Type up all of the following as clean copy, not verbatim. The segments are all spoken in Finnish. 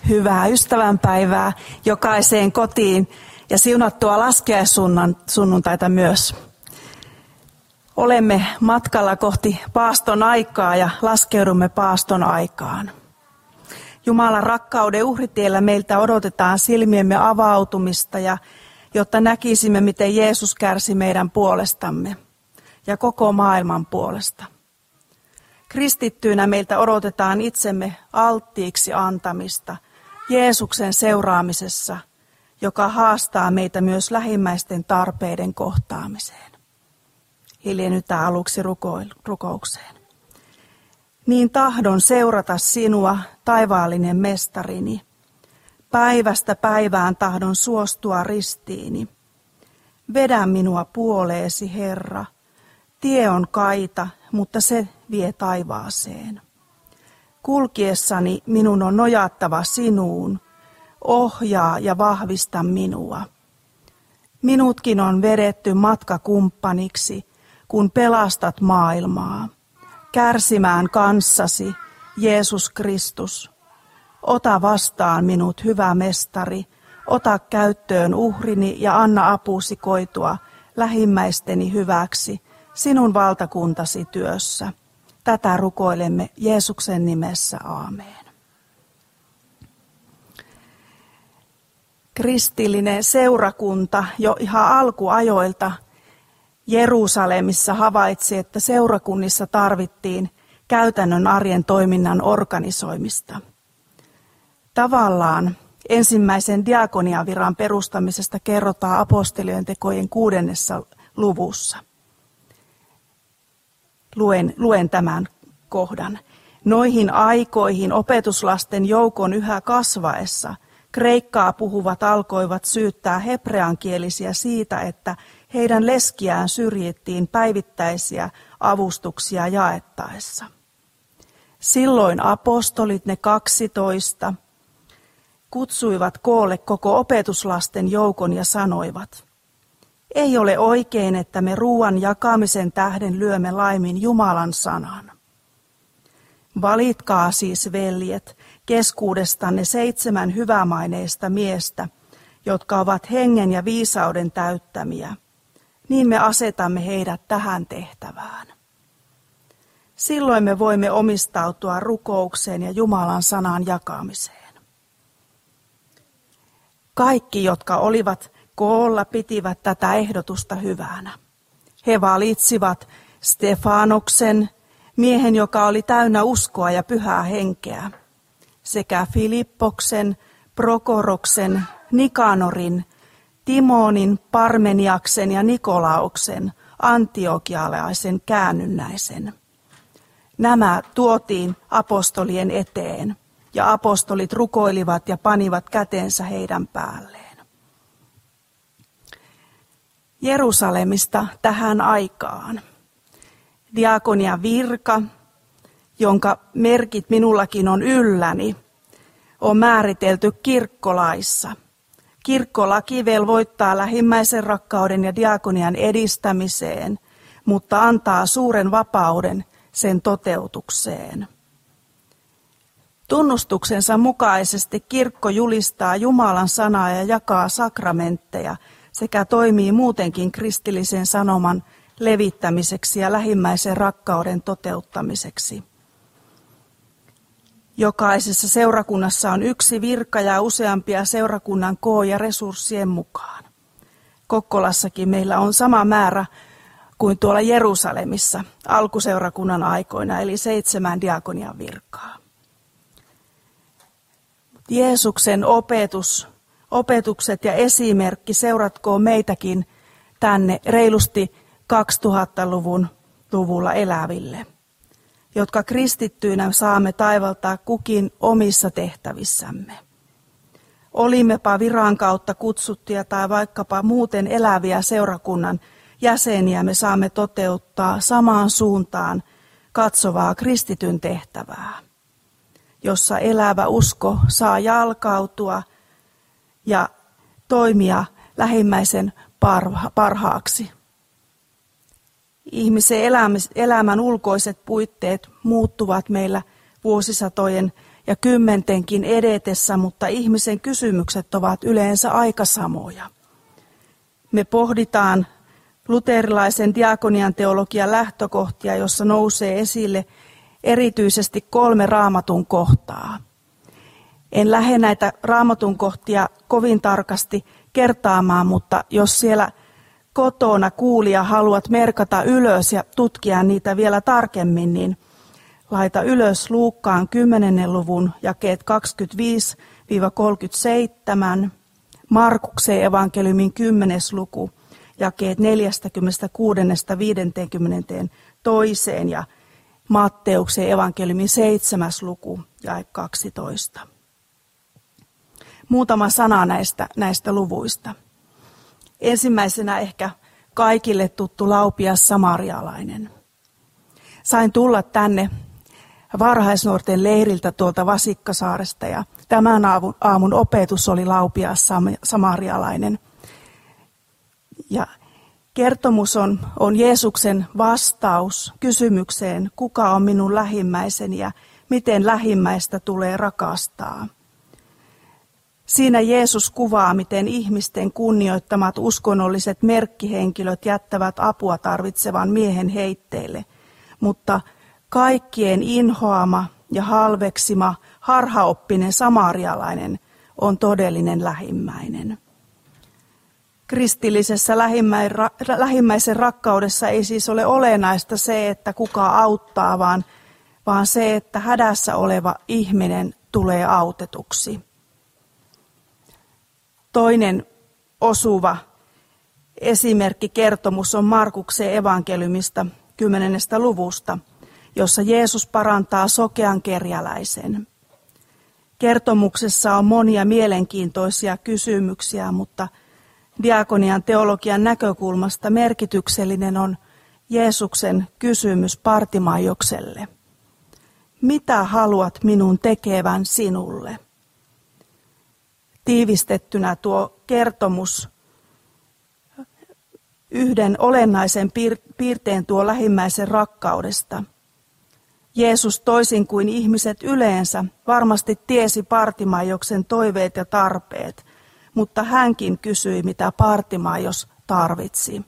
Hyvää ystävänpäivää jokaiseen kotiin ja siunattua laskiaissunnuntaita myös. Olemme matkalla kohti paaston aikaa ja laskeudumme paaston aikaan. Jumalan rakkauden uhritiellä meiltä odotetaan silmiemme avautumista, ja jotta näkisimme, miten Jeesus kärsi meidän puolestamme ja koko maailman puolesta. Kristittyinä meiltä odotetaan itsemme alttiiksi antamista Jeesuksen seuraamisessa, joka haastaa meitä myös lähimmäisten tarpeiden kohtaamiseen. Hiljennytään aluksi rukoukseen. Niin tahdon seurata sinua, taivaallinen mestarini. Päivästä päivään tahdon suostua ristiini. Vedä minua puoleesi, Herra. Tie on kaita, mutta se vie taivaaseen. Kulkiessani minun on nojattava sinuun. Ohjaa ja vahvista minua. Minutkin on vedetty matkakumppaniksi, kun pelastat maailmaa. Kärsimään kanssasi, Jeesus Kristus. Ota vastaan minut, hyvä mestari. Ota käyttöön uhrini ja anna apusi koitua lähimmäisteni hyväksi sinun valtakuntasi työssä. Tätä rukoilemme Jeesuksen nimessä. Aamen. Kristillinen seurakunta jo ihan alkuajoilta Jerusalemissa havaitsi, että seurakunnissa tarvittiin käytännön arjen toiminnan organisoimista. Tavallaan ensimmäisen diakoniaviran perustamisesta kerrotaan apostolien tekojen 6. luvussa. Luen tämän kohdan. Noihin aikoihin opetuslasten joukon yhä kasvaessa kreikkaa puhuvat alkoivat syyttää hebreankielisiä siitä, että heidän leskiään syrjittiin päivittäisiä avustuksia jaettaessa. Silloin apostolit, ne 12, kutsuivat koolle koko opetuslasten joukon ja sanoivat: ei ole oikein, että me ruuan jakamisen tähden lyömme laimin Jumalan sanan. Valitkaa siis, veljet, keskuudestanne 7 hyvämaineista miestä, jotka ovat hengen ja viisauden täyttämiä. Niin me asetamme heidät tähän tehtävään. Silloin me voimme omistautua rukoukseen ja Jumalan sanan jakamiseen. Kaikki, jotka olivat koolla, pitivät tätä ehdotusta hyvänä. He valitsivat Stefanoksen, miehen, joka oli täynnä uskoa ja pyhää henkeä, sekä Filippoksen, Prokoroksen, Nikanorin, Timonin, Parmeniaksen ja Nikolauksen, antiokialaisen käännynnäisen. Nämä tuotiin apostolien eteen, ja apostolit rukoilivat ja panivat kätensä heidän päälleen. Jerusalemista tähän aikaan diakonian virka, jonka merkit minullakin on ylläni, on määritelty kirkkolaissa. Kirkkolaki velvoittaa lähimmäisen rakkauden ja diakonian edistämiseen, mutta antaa suuren vapauden sen toteutukseen. Tunnustuksensa mukaisesti kirkko julistaa Jumalan sanaa ja jakaa sakramentteja sekä toimii muutenkin kristillisen sanoman levittämiseksi ja lähimmäisen rakkauden toteuttamiseksi. Jokaisessa seurakunnassa on yksi virka ja useampia seurakunnan koon ja resurssien mukaan. Kokkolassakin meillä on sama määrä kuin tuolla Jerusalemissa alkuseurakunnan aikoina, eli 7 diakonian virkaa. Jeesuksen opetukset ja esimerkki seuratkoon meitäkin tänne reilusti 2000-luvulla eläville, jotka kristittyinä saamme taivaltaa kukin omissa tehtävissämme. Olimmepa viran kautta kutsuttuja tai vaikkapa muuten eläviä seurakunnan jäseniä, me saamme toteuttaa samaan suuntaan katsovaa kristityn tehtävää, jossa elävä usko saa jalkautua ja toimia lähimmäisen parhaaksi. Ihmisen elämän ulkoiset puitteet muuttuvat meillä vuosisatojen ja 10 edetessä, mutta ihmisen kysymykset ovat yleensä aika samoja. Me pohditaan luterilaisen diakonian teologian lähtökohtia, jossa nousee esille erityisesti 3 Raamatun kohtaa. En lähde näitä Raamatun kohtia kovin tarkasti kertaamaan, mutta jos siellä kotona kuulija haluat merkata ylös ja tutkia niitä vielä tarkemmin, niin laita ylös Luukkaan 10. luvun jakeet 25-37, Markuksen evankeliumin 10. luku, jakeet 46-52 ja Matteuksen evankeliumin 7. luku, jae 12. Muutama sana näistä luvuista. Ensimmäisenä ehkä kaikille tuttu laupias samarialainen. Sain tulla tänne varhaisnuorten leiriltä tuolta Vasikkasaaresta ja tämän aamun opetus oli laupias samarialainen. Ja kertomus on Jeesuksen vastaus kysymykseen, kuka on minun lähimmäiseni ja miten lähimmäistä tulee rakastaa. Siinä Jeesus kuvaa, miten ihmisten kunnioittamat uskonnolliset merkkihenkilöt jättävät apua tarvitsevan miehen heitteille, mutta kaikkien inhoama ja halveksima harhaoppinen samarialainen on todellinen lähimmäinen. Kristillisessä lähimmäisen rakkaudessa ei siis ole olennaista se, että kuka auttaa, vaan se, että hädässä oleva ihminen tulee autetuksi. Toinen osuva esimerkkikertomus on Markuksen evankeliumista 10. luvusta, jossa Jeesus parantaa sokean kerjäläisen. Kertomuksessa on monia mielenkiintoisia kysymyksiä, mutta diakonian teologian näkökulmasta merkityksellinen on Jeesuksen kysymys Bartimaiukselle. Mitä haluat minun tekevän sinulle? Tiivistettynä tuo kertomus yhden olennaisen piirteen tuo lähimmäisen rakkaudesta. Jeesus toisin kuin ihmiset yleensä varmasti tiesi Bartimaiuksen toiveet ja tarpeet, mutta hänkin kysyi, mitä Bartimaios tarvitsi.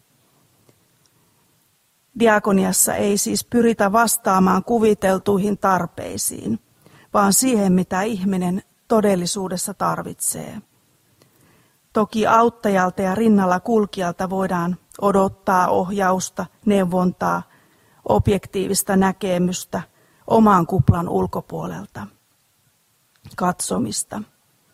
Diakoniassa ei siis pyritä vastaamaan kuviteltuihin tarpeisiin, vaan siihen, mitä ihminen todellisuudessa tarvitsee. Toki auttajalta ja rinnalla kulkijalta voidaan odottaa ohjausta, neuvontaa, objektiivista näkemystä oman kuplan ulkopuolelta, katsomista.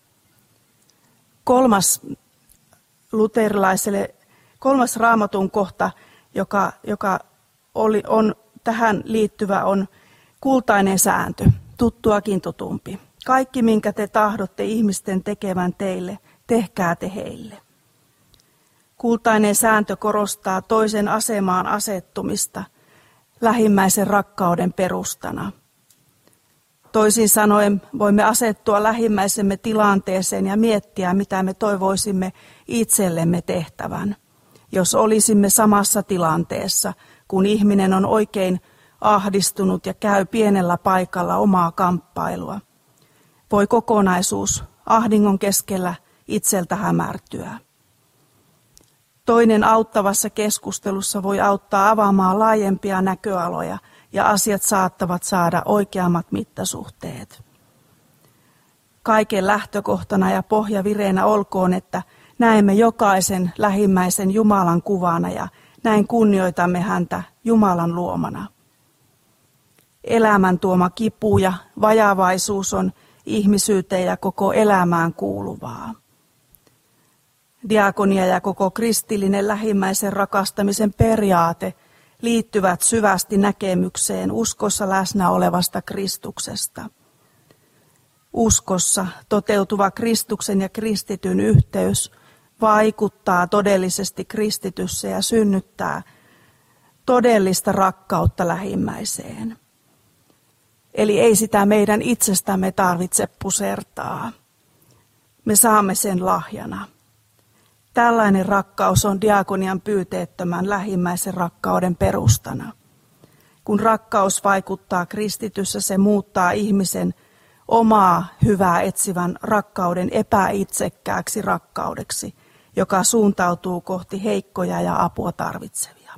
Kolmas Raamatun kohta, joka on tähän liittyvä, on kultainen sääntö, tuttuakin tutumpi. Kaikki, minkä te tahdotte ihmisten tekevän teille, tehkää te heille. Kultainen sääntö korostaa toisen asemaan asettumista lähimmäisen rakkauden perustana. Toisin sanoen voimme asettua lähimmäisemme tilanteeseen ja miettiä, mitä me toivoisimme itsellemme tehtävän, jos olisimme samassa tilanteessa, kun ihminen on oikein ahdistunut ja käy pienellä paikalla omaa kamppailua. Voi kokonaisuus ahdingon keskellä itseltä hämärtyä. Toinen auttavassa keskustelussa voi auttaa avaamaan laajempia näköaloja ja asiat saattavat saada oikeammat mittasuhteet. Kaiken lähtökohtana ja pohjavireenä olkoon, että näemme jokaisen lähimmäisen Jumalan kuvana ja näin kunnioitamme häntä Jumalan luomana. Elämän tuoma kipu ja vajavaisuus on ihmisyyteen ja koko elämään kuuluvaa. Diakonia ja koko kristillinen lähimmäisen rakastamisen periaate liittyvät syvästi näkemykseen uskossa läsnä olevasta Kristuksesta. Uskossa toteutuva Kristuksen ja kristityn yhteys vaikuttaa todellisesti kristityssä ja synnyttää todellista rakkautta lähimmäiseen. Eli ei sitä meidän itsestämme tarvitse pusertaa. Me saamme sen lahjana. Tällainen rakkaus on diakonian pyyteettömän lähimmäisen rakkauden perustana. Kun rakkaus vaikuttaa kristityssä, se muuttaa ihmisen omaa hyvää etsivän rakkauden epäitsekkääksi rakkaudeksi, joka suuntautuu kohti heikkoja ja apua tarvitsevia.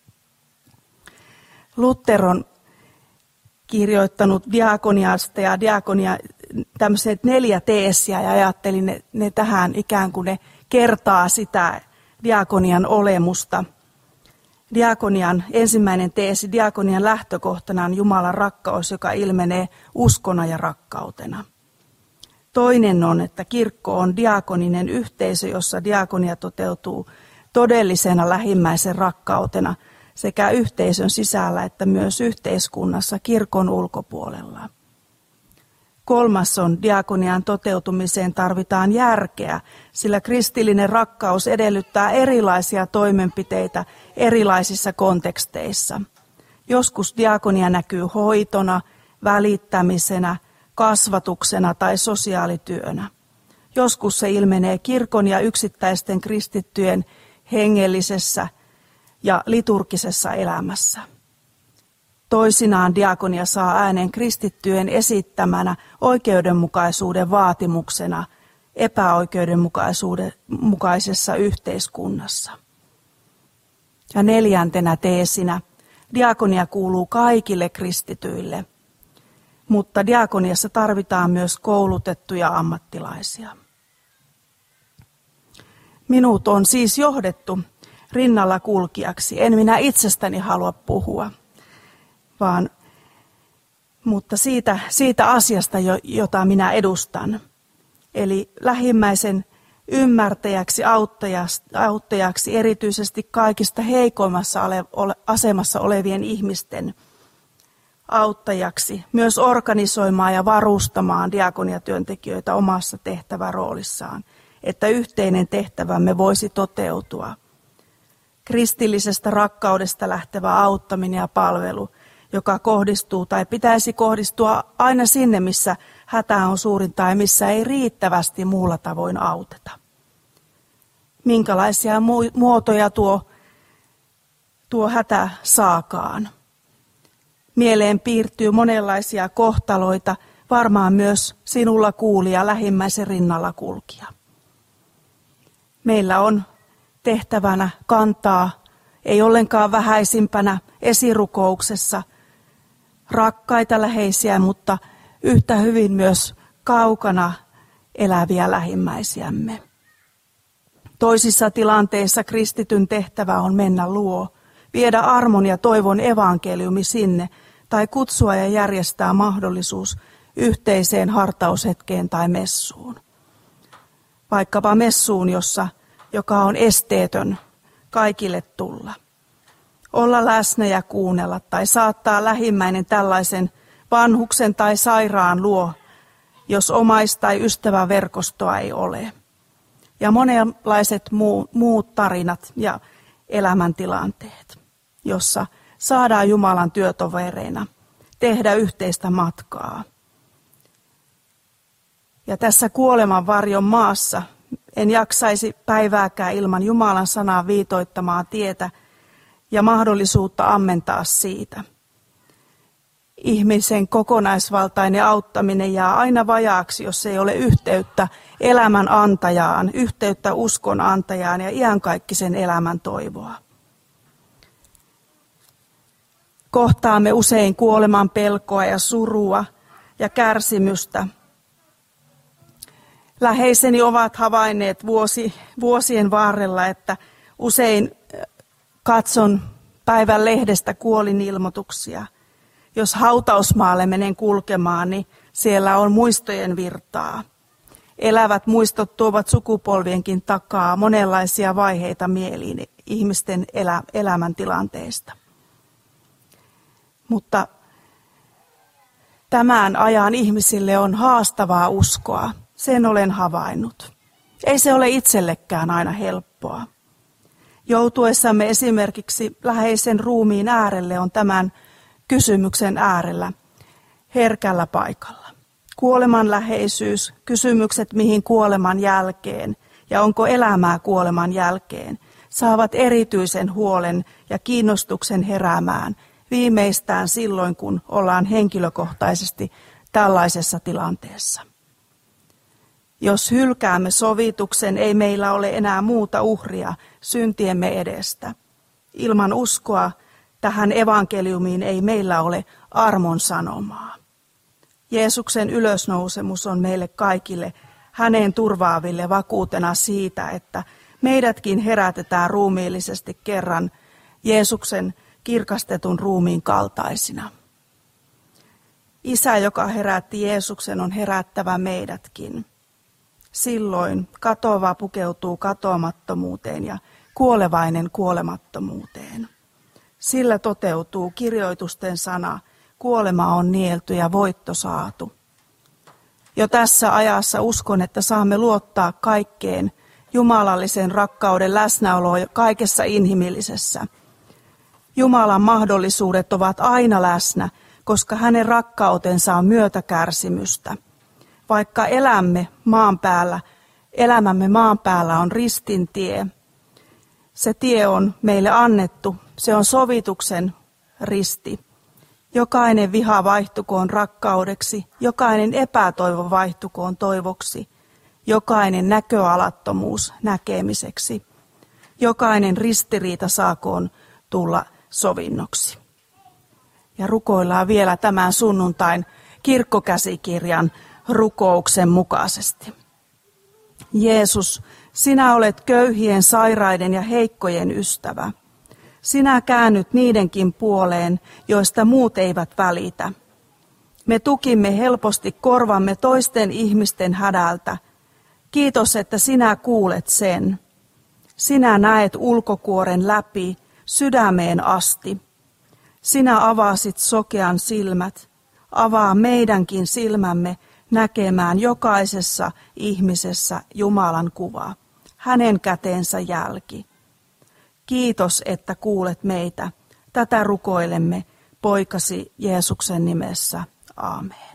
Luther on kirjoittanut diakoniasta ja tämmöiset 4 teesiä ja ajattelin ne tähän ikään kuin ne kertaa sitä diakonian olemusta. Diakonian ensimmäinen teesi, diakonian lähtökohtana on Jumalan rakkaus, joka ilmenee uskona ja rakkautena. Toinen on, että kirkko on diakoninen yhteisö, jossa diakonia toteutuu todellisena lähimmäisen rakkautena sekä yhteisön sisällä että myös yhteiskunnassa kirkon ulkopuolella. Kolmas on, diakonian toteutumiseen tarvitaan järkeä, sillä kristillinen rakkaus edellyttää erilaisia toimenpiteitä erilaisissa konteksteissa. Joskus diakonia näkyy hoitona, välittämisenä, kasvatuksena tai sosiaalityönä. Joskus se ilmenee kirkon ja yksittäisten kristittyjen hengellisessä ja liturgisessa elämässä. Toisinaan diakonia saa äänen kristittyjen esittämänä oikeudenmukaisuuden vaatimuksena epäoikeudenmukaisessa yhteiskunnassa. Ja 4. teesinä, diakonia kuuluu kaikille kristityille, mutta diakoniassa tarvitaan myös koulutettuja ammattilaisia. Minut on siis johdettu rinnalla kulkijaksi. En minä itsestäni halua puhua, mutta siitä asiasta, jota minä edustan. Eli lähimmäisen ymmärtäjäksi, auttajaksi, erityisesti kaikista heikoimmassa asemassa olevien ihmisten auttajaksi, myös organisoimaan ja varustamaan diakoniatyöntekijöitä omassa tehtäväroolissaan, että yhteinen tehtävämme voisi toteutua. Kristillisestä rakkaudesta lähtevä auttaminen ja palvelu, joka kohdistuu tai pitäisi kohdistua aina sinne, missä hätä on suurin tai missä ei riittävästi muulla tavoin auteta. Minkälaisia muotoja tuo hätä saakaan. Mieleen piirtyy monenlaisia kohtaloita, varmaan myös sinulla kuulija, lähimmäisen rinnalla kulkija. Meillä on tehtävänä kantaa, ei ollenkaan vähäisimpänä esirukouksessa, rakkaita läheisiä, mutta yhtä hyvin myös kaukana eläviä lähimmäisiämme. Toisissa tilanteissa kristityn tehtävä on mennä luo, viedä armon ja toivon evankeliumi sinne tai kutsua ja järjestää mahdollisuus yhteiseen hartaushetkeen tai messuun. Vaikkapa messuun, joka on esteetön kaikille tulla. Olla läsnä ja kuunnella tai saattaa lähimmäinen tällaisen vanhuksen tai sairaan luo, jos omais- tai ystäväverkostoa ei ole. Ja monenlaiset muut tarinat ja elämäntilanteet, jossa saadaan Jumalan työtovereina tehdä yhteistä matkaa. Ja tässä kuoleman varjon maassa en jaksaisi päivääkään ilman Jumalan sanaa viitoittamaa tietä ja mahdollisuutta ammentaa siitä. Ihmisen kokonaisvaltainen auttaminen jää aina vajaaksi, jos ei ole yhteyttä elämän antajaan, yhteyttä uskon antajaan ja iankaikkisen elämän toivoa. Kohtaamme usein kuoleman pelkoa ja surua ja kärsimystä. Läheiseni ovat havainneet vuosien varrella, että usein katson päivän lehdestä kuolinilmoituksia. Jos hautausmaalle menen kulkemaan, niin siellä on muistojen virtaa. Elävät muistot tuovat sukupolvienkin takaa monenlaisia vaiheita mieliin ihmisten elämäntilanteesta. Mutta tämän ajan ihmisille on haastavaa uskoa. Sen olen havainnut. Ei se ole itsellekään aina helppoa. Joutuessamme esimerkiksi läheisen ruumiin äärelle on tämän kysymyksen äärellä herkällä paikalla. Kuoleman läheisyys, kysymykset mihin kuoleman jälkeen ja onko elämää kuoleman jälkeen, saavat erityisen huolen ja kiinnostuksen heräämään viimeistään silloin, kun ollaan henkilökohtaisesti tällaisessa tilanteessa. Jos hylkäämme sovituksen, ei meillä ole enää muuta uhria syntiemme edestä. Ilman uskoa tähän evankeliumiin ei meillä ole armon sanomaa. Jeesuksen ylösnousemus on meille kaikille hänen turvaaville vakuutena siitä, että meidätkin herätetään ruumiillisesti kerran Jeesuksen kirkastetun ruumiin kaltaisina. Isä, joka herätti Jeesuksen, on herättävä meidätkin. Silloin katoava pukeutuu katoamattomuuteen ja kuolevainen kuolemattomuuteen. Sillä toteutuu kirjoitusten sana, kuolema on nielty ja voitto saatu. Jo tässä ajassa uskon, että saamme luottaa kaikkeen jumalallisen rakkauden läsnäoloon kaikessa inhimillisessä. Jumalan mahdollisuudet ovat aina läsnä, koska hänen rakkautensa on myötäkärsimystä. Vaikka elämämme maan päällä on ristin tie, se tie on meille annettu, se on sovituksen risti. Jokainen viha vaihtukoon rakkaudeksi, jokainen epätoivo vaihtukoon toivoksi, jokainen näköalattomuus näkemiseksi, jokainen ristiriita saakoon tulla sovinnoksi. Ja rukoillaan vielä tämän sunnuntain kirkkokäsikirjan rukouksen mukaisesti. Jeesus, sinä olet köyhien, sairaiden ja heikkojen ystävä. Sinä käännyt niidenkin puoleen, joista muut eivät välitä. Me tukimme helposti korvamme toisten ihmisten hädältä. Kiitos, että sinä kuulet sen. Sinä näet ulkokuoren läpi, sydämeen asti. Sinä avasit sokean silmät. Avaa meidänkin silmämme näkemään jokaisessa ihmisessä Jumalan kuva, hänen käteensä jälki. Kiitos, että kuulet meitä. Tätä rukoilemme poikasi Jeesuksen nimessä. Aamen.